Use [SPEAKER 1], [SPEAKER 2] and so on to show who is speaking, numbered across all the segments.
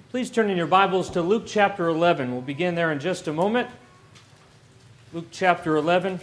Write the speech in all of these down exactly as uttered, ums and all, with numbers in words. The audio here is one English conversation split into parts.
[SPEAKER 1] Please turn in your Bibles to Luke chapter eleven. We'll begin there in just a moment. Luke chapter eleven.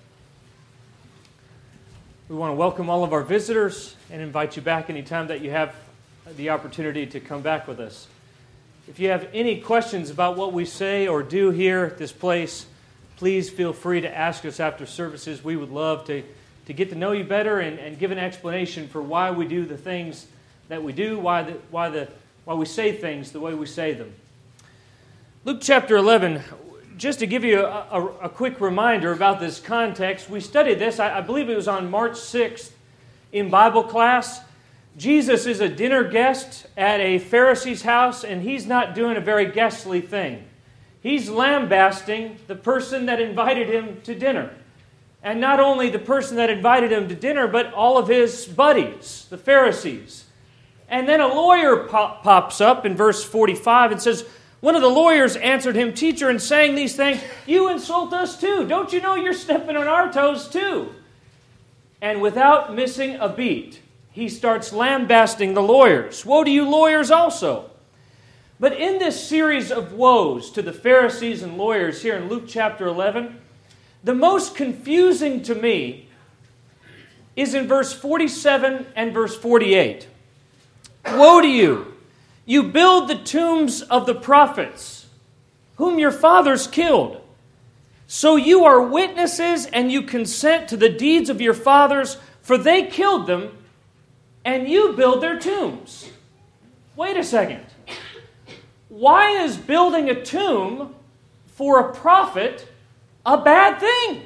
[SPEAKER 1] We want to welcome all of our visitors and invite you back anytime that you have the opportunity to come back with us. If you have any questions about what we say or do here at this place, please feel free to ask us after services. We would love to, to get to know you better and, and give an explanation for why we do the things that we do, why the why the why we say things the way we say them. Luke chapter eleven, just to give you a, a, a quick reminder about this context, we studied this, I, I believe it was on March sixth in Bible class. Jesus is a dinner guest at a Pharisee's house, and he's not doing a very guestly thing. He's lambasting the person that invited him to dinner. And not only the person that invited him to dinner, but all of his buddies, the Pharisees. And then a lawyer pop, pops up in verse forty-five and says, one of the lawyers answered him, "Teacher, in saying these things, you insult us too. Don't you know you're stepping on our toes too?" And without missing a beat, he starts lambasting the lawyers. Woe to you lawyers also. But in this series of woes to the Pharisees and lawyers here in Luke chapter eleven, the most confusing to me is in verse forty-seven and verse forty-eight. Woe to you! You build the tombs of the prophets, whom your fathers killed. So you are witnesses, and you consent to the deeds of your fathers, for they killed them, and you build their tombs. Wait a second. Why is building a tomb for a prophet a bad thing?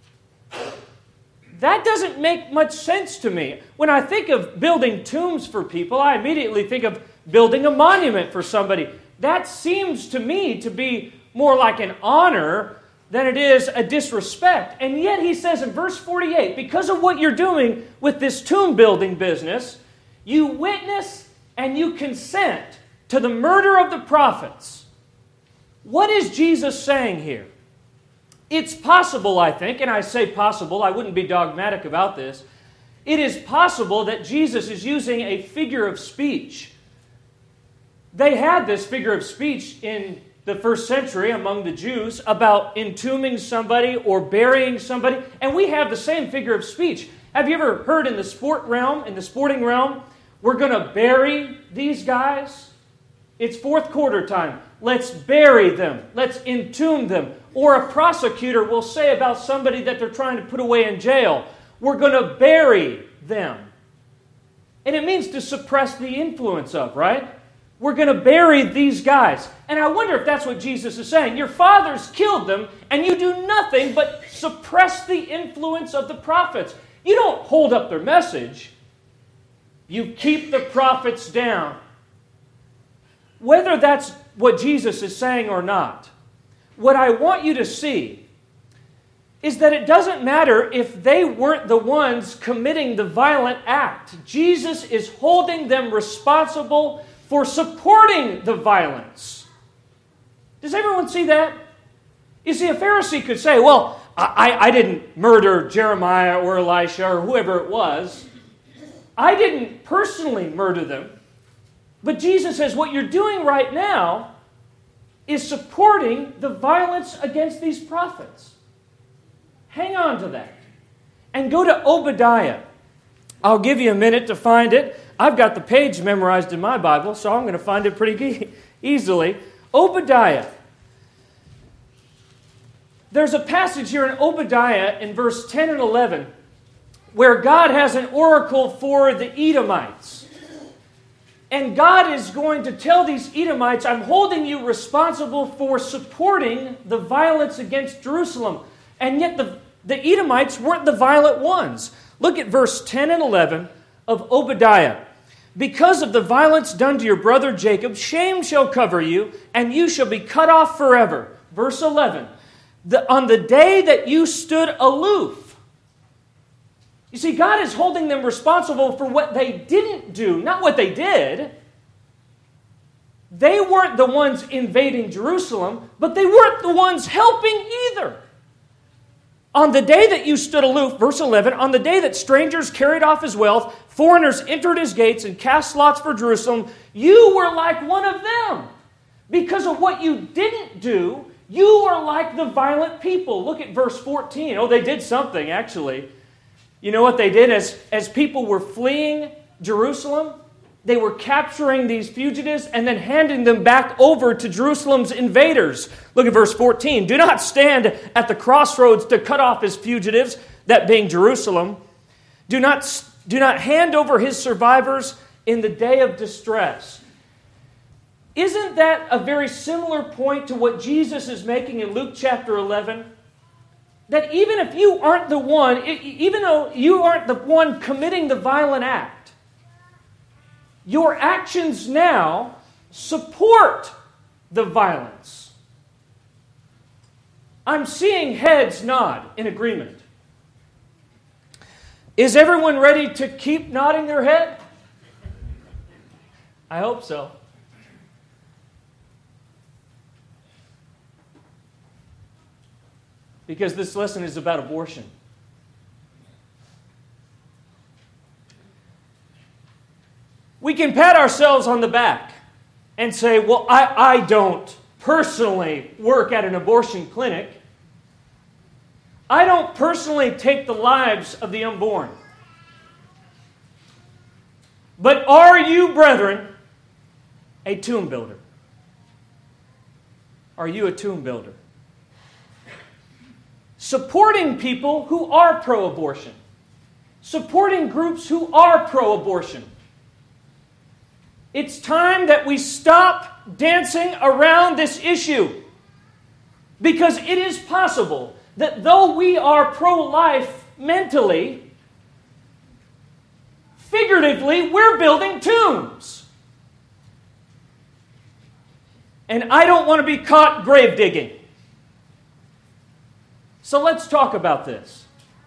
[SPEAKER 1] That doesn't make much sense to me. When I think of building tombs for people, I immediately think of building a monument for somebody. That seems to me to be more like an honor than it is a disrespect. And yet he says in verse forty-eight, because of what you're doing with this tomb building business, you witness and you consent to the murder of the prophets. What is Jesus saying here? It's possible, I think, and I say possible, I wouldn't be dogmatic about this. It is possible that Jesus is using a figure of speech. They had this figure of speech in the first century among the Jews about entombing somebody or burying somebody, and we have the same figure of speech. Have you ever heard in the sport realm, in the sporting realm, we're going to bury these guys? It's fourth quarter time. Let's bury them. Let's entomb them. Or a prosecutor will say about somebody that they're trying to put away in jail, we're going to bury them. And it means to suppress the influence of, right? We're going to bury these guys. And I wonder if that's what Jesus is saying. Your fathers killed them, and you do nothing but suppress the influence of the prophets. You don't hold up their message. You keep the prophets down. Whether that's what Jesus is saying or not, what I want you to see is that it doesn't matter if they weren't the ones committing the violent act. Jesus is holding them responsible for supporting the violence. Does everyone see that? You see, a Pharisee could say, well, I, I didn't murder Jeremiah or Elisha or whoever it was. I didn't personally murder them. But Jesus says, what you're doing right now is supporting the violence against these prophets. Hang on to that. And go to Obadiah. I'll give you a minute to find it. I've got the page memorized in my Bible, so I'm going to find it pretty easily. Obadiah. There's a passage here in Obadiah in verse ten and eleven where God has an oracle for the Edomites. And God is going to tell these Edomites, I'm holding you responsible for supporting the violence against Jerusalem. And yet the, the Edomites weren't the violent ones. Look at verse ten and eleven of Obadiah. Because of the violence done to your brother Jacob, shame shall cover you, and you shall be cut off forever. Verse eleven. The, on the day that you stood aloof. You see, God is holding them responsible for what they didn't do, not what they did. They weren't the ones invading Jerusalem, but they weren't the ones helping either. On the day that you stood aloof, verse eleven, on the day that strangers carried off his wealth, foreigners entered his gates and cast lots for Jerusalem, you were like one of them. Because of what you didn't do, you are like the violent people. Look at verse fourteen. Oh, they did something, actually. You know what they did? As, as people were fleeing Jerusalem, they were capturing these fugitives and then handing them back over to Jerusalem's invaders. Look at verse fourteen. Do not stand at the crossroads to cut off his fugitives, that being Jerusalem. Do not, do not hand over his survivors in the day of distress. Isn't that a very similar point to what Jesus is making in Luke chapter eleven? That even if you aren't the one, even though you aren't the one committing the violent act, your actions now support the violence. I'm seeing heads nod in agreement. Is everyone ready to keep nodding their head? I hope so. Because this lesson is about abortion. We can pat ourselves on the back and say, well, I, I don't personally work at an abortion clinic. I don't personally take the lives of the unborn. But are you, brethren, a tomb builder? Are you a tomb builder? Supporting people who are pro-abortion. Supporting groups who are pro-abortion. It's time that we stop dancing around this issue. Because it is possible that though we are pro-life mentally, figuratively, we're building tombs. And I don't want to be caught grave digging. So let's talk about this.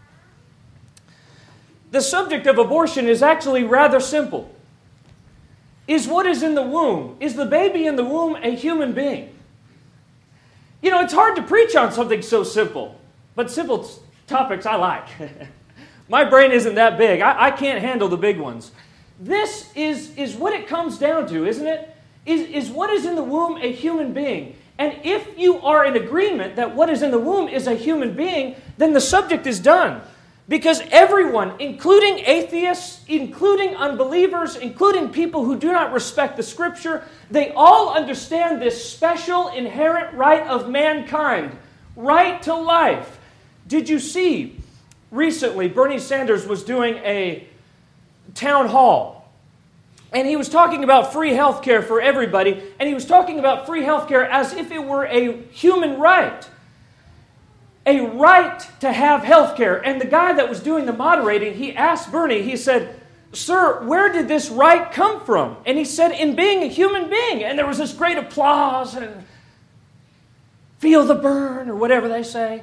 [SPEAKER 1] The subject of abortion is actually rather simple. Is what is in the womb, is the baby in the womb a human being? You know, it's hard to preach on something so simple, but simple t- topics I like. My brain isn't that big. I, I can't handle the big ones. This is, is what it comes down to, isn't it? Is, is what is in the womb a human being? And if you are in agreement that what is in the womb is a human being, then the subject is done. Because everyone, including atheists, including unbelievers, including people who do not respect the Scripture, they all understand this special inherent right of mankind, right to life. Did you see recently Bernie Sanders was doing a town hall? And he was talking about free health care for everybody, and he was talking about free health care as if it were a human right. A right to have health care. And the guy that was doing the moderating, he asked Bernie, he said, "Sir, where did this right come from?" And he said, "In being a human being." And there was this great applause and feel the burn, or whatever they say.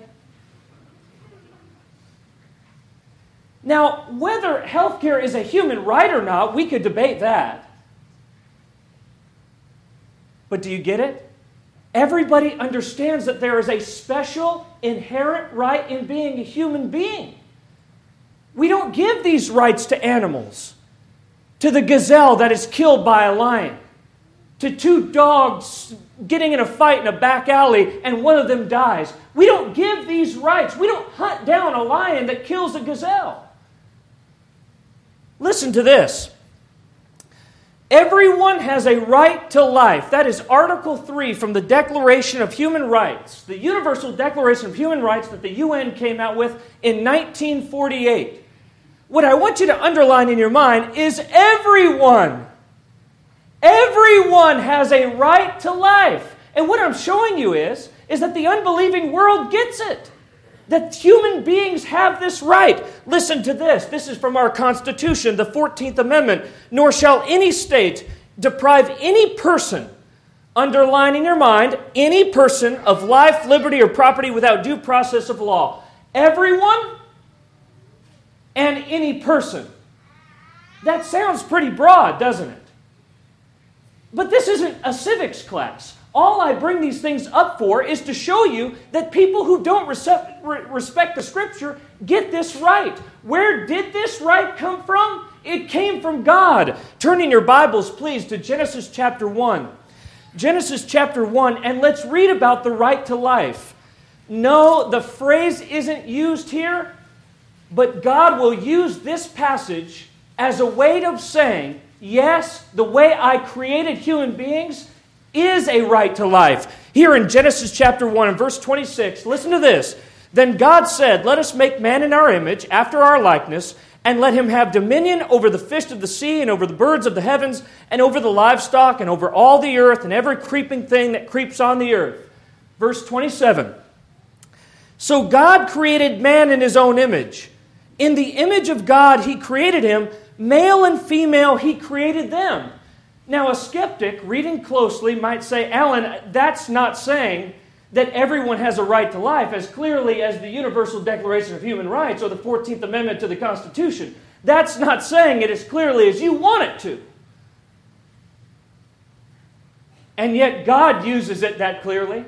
[SPEAKER 1] Now, whether healthcare is a human right or not, we could debate that. But do you get it? Everybody understands that there is a special inherent right in being a human being. We don't give these rights to animals, to the gazelle that is killed by a lion, to two dogs getting in a fight in a back alley and one of them dies. We don't give these rights. We don't hunt down a lion that kills a gazelle. Listen to this. Everyone has a right to life. That is Article three from the Declaration of Human Rights, the Universal Declaration of Human Rights that the U N came out with in nineteen forty-eight. What I want you to underline in your mind is everyone. Everyone has a right to life. And what I'm showing you is, is that the unbelieving world gets it. That human beings have this right. Listen to this. This is from our Constitution, the fourteenth Amendment. Nor shall any state deprive any person, underline in your mind, any person of life, liberty, or property without due process of law. Everyone and any person. That sounds pretty broad, doesn't it? But this isn't a civics class. All I bring these things up for is to show you that people who don't respect the Scripture get this right. Where did this right come from? It came from God. Turn in your Bibles, please, to Genesis chapter one. Genesis chapter one, and let's read about the right to life. No, the phrase isn't used here, but God will use this passage as a way of saying, yes, the way I created human beings is a right to life. Here in Genesis chapter one and verse twenty-six, listen to this. Then God said, let us make man in our image, after our likeness, and let him have dominion over the fish of the sea, and over the birds of the heavens, and over the livestock, and over all the earth, and every creeping thing that creeps on the earth. Verse twenty-seven. So God created man in His own image. In the image of God He created him, male and female He created them. Now a skeptic, reading closely, might say, Alan, that's not saying that everyone has a right to life as clearly as the Universal Declaration of Human Rights or the fourteenth Amendment to the Constitution. That's not saying it as clearly as you want it to. And yet God uses it that clearly.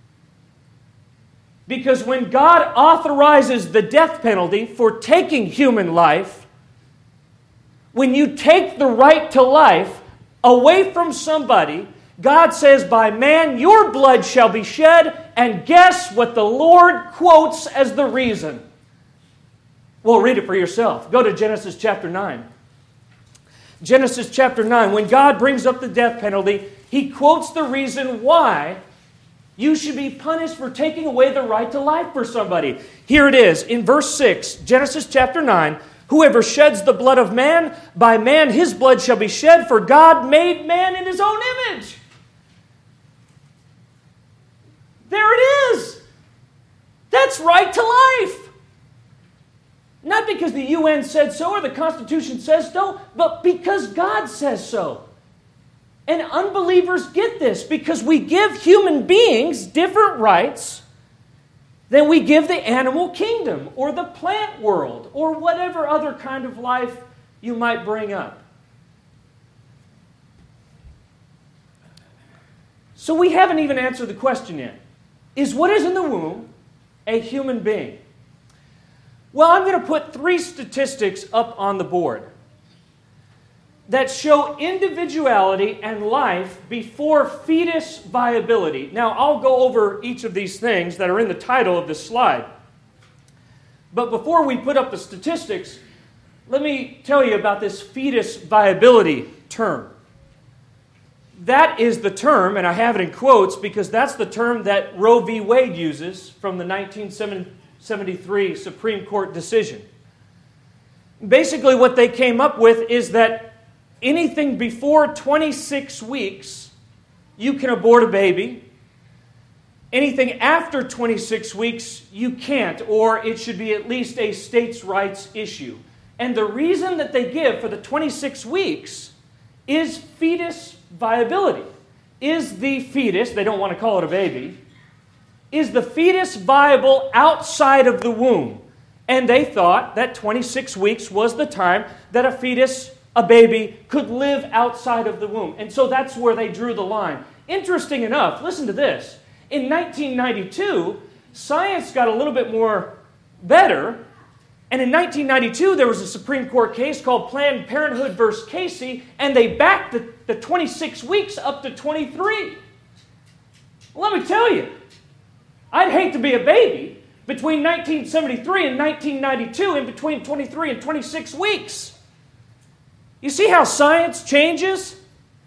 [SPEAKER 1] Because when God authorizes the death penalty for taking human life, when you take the right to life away from somebody, God says, by man your blood shall be shed, and guess what the Lord quotes as the reason? Well, read it for yourself. Go to Genesis chapter nine. Genesis chapter nine, when God brings up the death penalty, He quotes the reason why you should be punished for taking away the right to life for somebody. Here it is, in verse six, Genesis chapter nine, whoever sheds the blood of man, by man his blood shall be shed, for God made man in His own image. There it is. That's right to life. Not because the U N said so or the Constitution says so, but because God says so. And unbelievers get this because we give human beings different rights than we give the animal kingdom or the plant world or whatever other kind of life you might bring up. So we haven't even answered the question yet. Is what is in the womb a human being? Well, I'm going to put three statistics up on the board that show individuality and life before fetus viability. Now, I'll go over each of these things that are in the title of this slide. But before we put up the statistics, let me tell you about this fetus viability term. That is the term, and I have it in quotes because that's the term that Roe v. Wade uses from the nineteen seventy-three Supreme Court decision. Basically, what they came up with is that anything before twenty-six weeks, you can abort a baby. Anything after twenty-six weeks, you can't, or it should be at least a states' rights issue. And the reason that they give for the twenty-six weeks is fetus viability. Is the fetus, they don't want to call it a baby, is the fetus viable outside of the womb? And they thought that twenty-six weeks was the time that a fetus, a baby, could live outside of the womb. And so that's where they drew the line. Interesting enough, listen to this. In nineteen ninety-two, science got a little bit more better. And in nineteen ninety-two, there was a Supreme Court case called Planned Parenthood versus Casey, and they backed the, the twenty-six weeks up to twenty-three. Well, let me tell you, I'd hate to be a baby between nineteen seventy-three and nineteen ninety-two, in between twenty-three and twenty-six weeks. You see how science changes?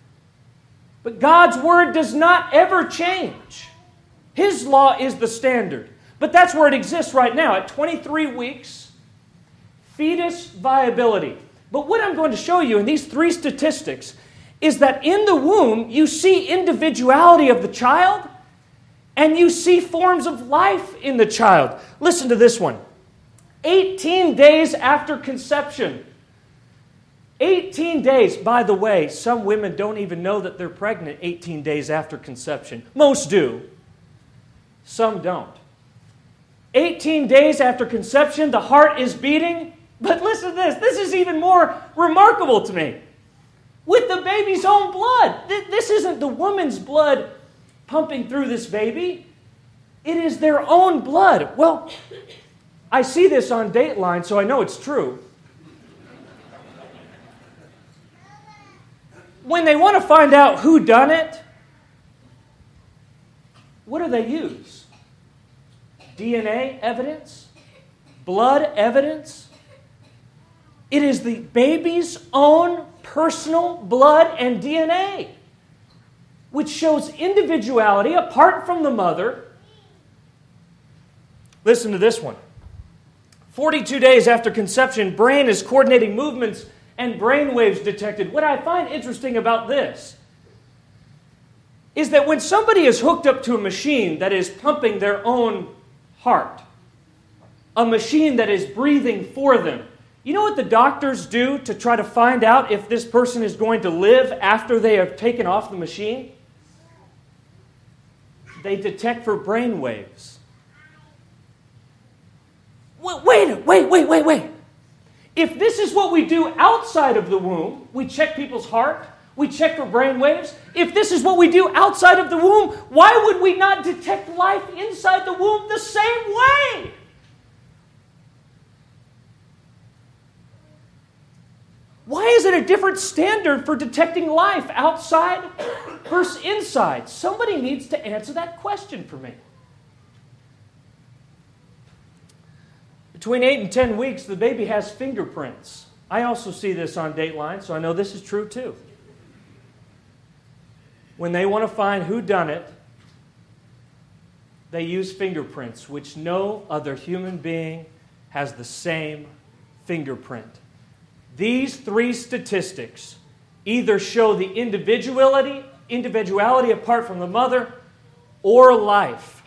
[SPEAKER 1] But God's Word does not ever change. His law is the standard. But that's where it exists right now, at twenty-three weeks. Fetus viability. But what I'm going to show you in these three statistics is that in the womb, you see individuality of the child and you see forms of life in the child. Listen to this one. eighteen days after conception. eighteen days. By the way, some women don't even know that they're pregnant eighteen days after conception. Most do. Some don't. eighteen days after conception, the heart is beating. But listen to this. This is even more remarkable to me. With the baby's own blood. This isn't the woman's blood pumping through this baby. It is their own blood. Well, I see this on Dateline, so I know it's true. When they want to find out who done it, what do they use? D N A evidence? Blood evidence? It is the baby's own personal blood and D N A, which shows individuality apart from the mother. Listen to this one. forty-two days after conception, brain is coordinating movements and brain waves detected. What I find interesting about this is that when somebody is hooked up to a machine that is pumping their own heart, a machine that is breathing for them, you know what the doctors do to try to find out if this person is going to live after they have taken off the machine? They detect for brain waves. Wait, wait, wait, wait, wait. If this is what we do outside of the womb, we check people's heart, we check for brain waves. If this is what we do outside of the womb, why would we not detect life inside the womb the same way? Why is it a different standard for detecting life outside versus inside? Somebody needs to answer that question for me. Between eight and ten weeks, the baby has fingerprints. I also see this on Dateline, so I know this is true too. When they want to find who done it, they use fingerprints, which no other human being has the same fingerprint. These three statistics either show the individuality, individuality apart from the mother, or life.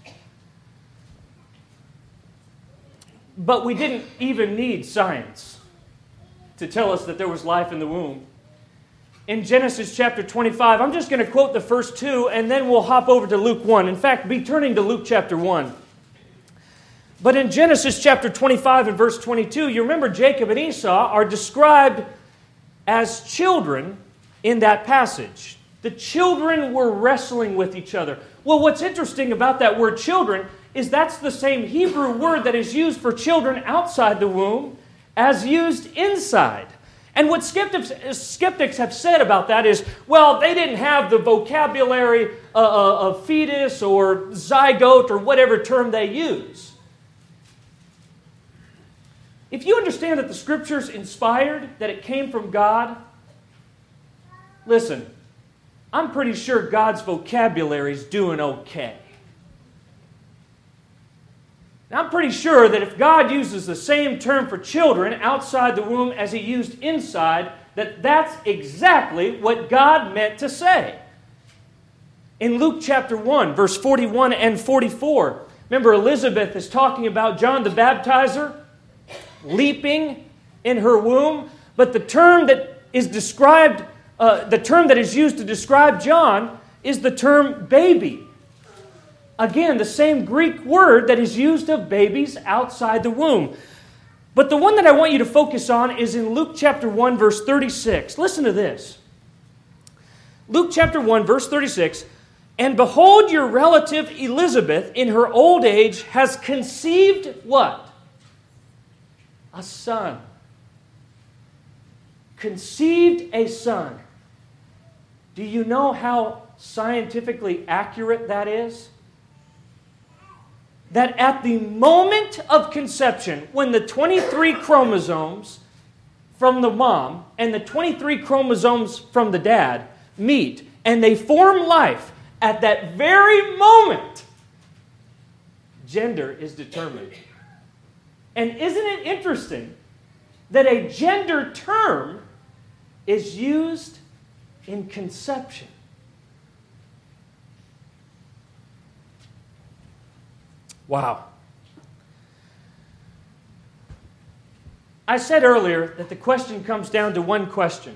[SPEAKER 1] But we didn't even need science to tell us that there was life in the womb. In Genesis chapter twenty-five, I'm just going to quote the first two, and then we'll hop over to Luke one. In fact, be turning to Luke chapter one. But in Genesis chapter twenty-five and verse twenty-two, you remember Jacob and Esau are described as children in that passage. The children were wrestling with each other. Well, what's interesting about that word children is that's the same Hebrew word that is used for children outside the womb as used inside. And what skeptics, skeptics have said about that is, well, they didn't have the vocabulary uh, of fetus or zygote or whatever term they use. If you understand that the Scripture's inspired, that it came from God, listen, I'm pretty sure God's vocabulary is doing okay. Now, I'm pretty sure that if God uses the same term for children outside the womb as He used inside, that that's exactly what God meant to say. In Luke chapter one, verse forty-one and forty-four, remember Elizabeth is talking about John the Baptizer leaping in her womb, but the term that is described, uh, the term that is used to describe John is the term baby. Again, the same Greek word that is used of babies outside the womb. But the one that I want you to focus on is in Luke chapter one, verse thirty-six. Listen to this. Luke chapter one, verse thirty-six. And behold, your relative Elizabeth in her old age has conceived what? A son. Conceived a son. Do you know how scientifically accurate that is? That at the moment of conception, when the twenty-three chromosomes from the mom and the twenty-three chromosomes from the dad meet and they form life, at that very moment, gender is determined. And isn't it interesting that a gender term is used in conception? Wow. I said earlier that the question comes down to one question.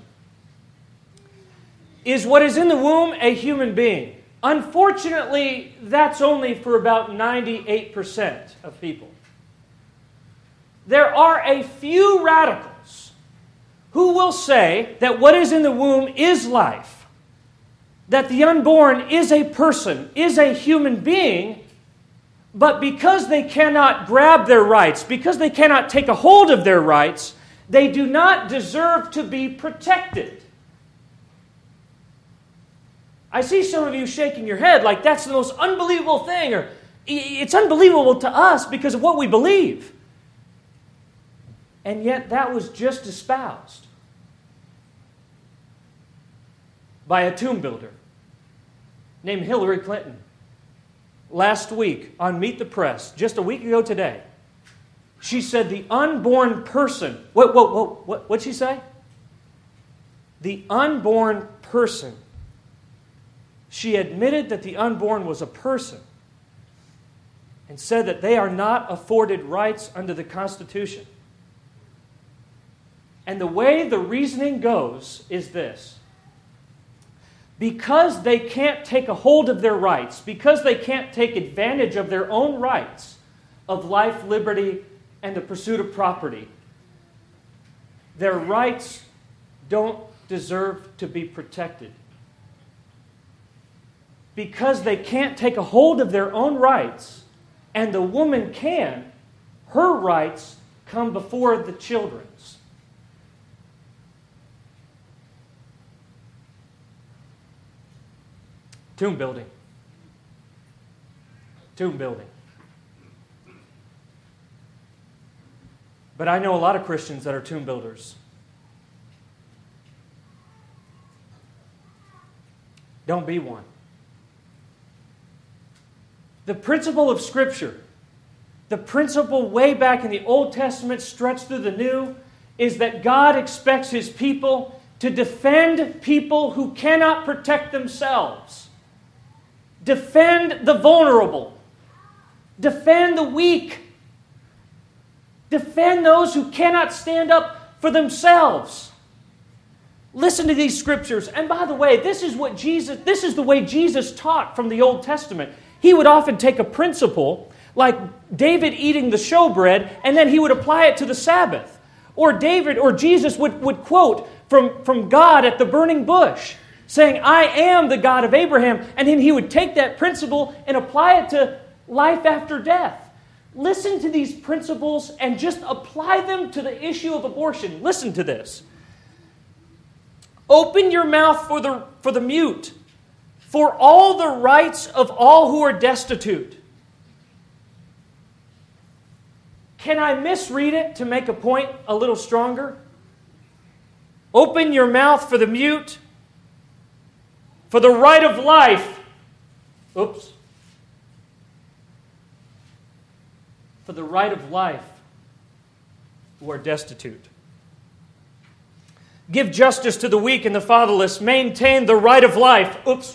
[SPEAKER 1] Is what is in the womb a human being? Unfortunately, that's only for about ninety-eight percent of people. There are a few radicals who will say that what is in the womb is life, that the unborn is a person, is a human being, but because they cannot grab their rights, because they cannot take a hold of their rights, they do not deserve to be protected. I see some of you shaking your head like that's the most unbelievable thing, or it's unbelievable to us because of what we believe. And yet that was just espoused by a tomb builder named Hillary Clinton. Last week on Meet the Press, just a week ago today, she said the unborn person, what, what, what, what, what'd she say? The unborn person. She admitted that the unborn was a person and said that they are not afforded rights under the Constitution. And the way the reasoning goes is this. Because they can't take a hold of their rights, because they can't take advantage of their own rights of life, liberty, and the pursuit of property, their rights don't deserve to be protected. Because they can't take a hold of their own rights, and the woman can, her rights come before the children's. Tomb building. Tomb building. But I know a lot of Christians that are tomb builders. Don't be one. The principle of Scripture, the principle way back in the Old Testament stretched through the New, is that God expects His people to defend people who cannot protect themselves. Defend the vulnerable. Defend the weak. Defend those who cannot stand up for themselves. Listen to these scriptures. And by the way, this is what Jesus, this is the way Jesus taught from the Old Testament. He would often take a principle like David eating the showbread, and then he would apply it to the Sabbath. Or David or Jesus would, would quote from, from God at the burning bush, saying, I am the God of Abraham. And then he would take that principle and apply it to life after death. Listen to these principles and just apply them to the issue of abortion. Listen to this. Open your mouth for the, for the mute, for all the rights of all who are destitute. Can I misread it to make a point a little stronger? Open your mouth for the mute, for the right of life. Oops. For the right of life who are destitute. Give justice to the weak and the fatherless. Maintain the right of life. Oops.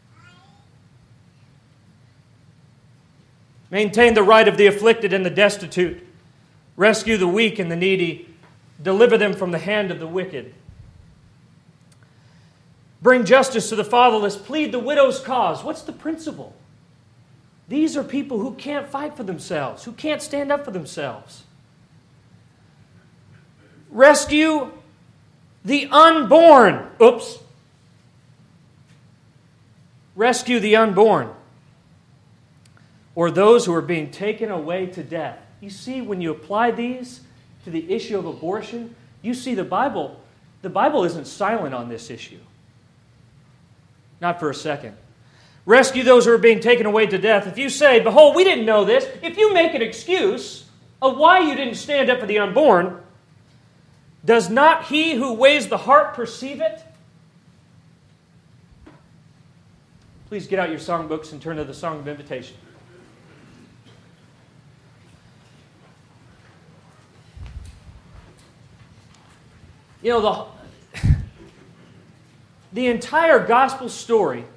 [SPEAKER 1] Maintain the right of the afflicted and the destitute. Rescue the weak and the needy. Deliver them from the hand of the wicked. Bring justice to the fatherless. Plead the widow's cause. What's the principle? These are people who can't fight for themselves, who can't stand up for themselves. Rescue the unborn. Oops. Rescue the unborn. Or those who are being taken away to death. You see, when you apply these to the issue of abortion, you see the Bible, the Bible isn't silent on this issue. Not for a second. Rescue those who are being taken away to death. If you say, behold, we didn't know this, if you make an excuse of why you didn't stand up for the unborn, does not he who weighs the heart perceive it? Please get out your songbooks and turn to the Song of Invitation. You know, the, the entire gospel story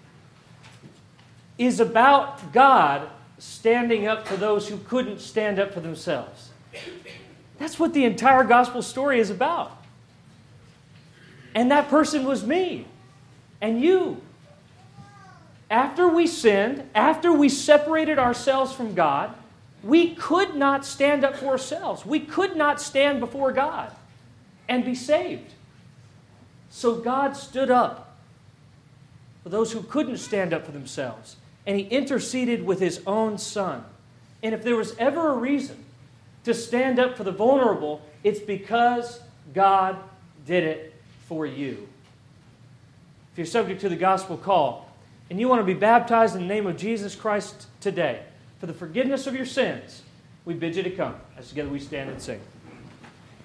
[SPEAKER 1] is about God standing up for those who couldn't stand up for themselves. That's what the entire gospel story is about. And that person was me and you. After we sinned, after we separated ourselves from God, we could not stand up for ourselves. We could not stand before God and be saved. So God stood up for those who couldn't stand up for themselves. And He interceded with His own Son. And if there was ever a reason to stand up for the vulnerable, it's because God did it for you. if you're subject to the gospel call, and you want to be baptized in the name of Jesus Christ today for the forgiveness of your sins, we bid you to come as together we stand and sing.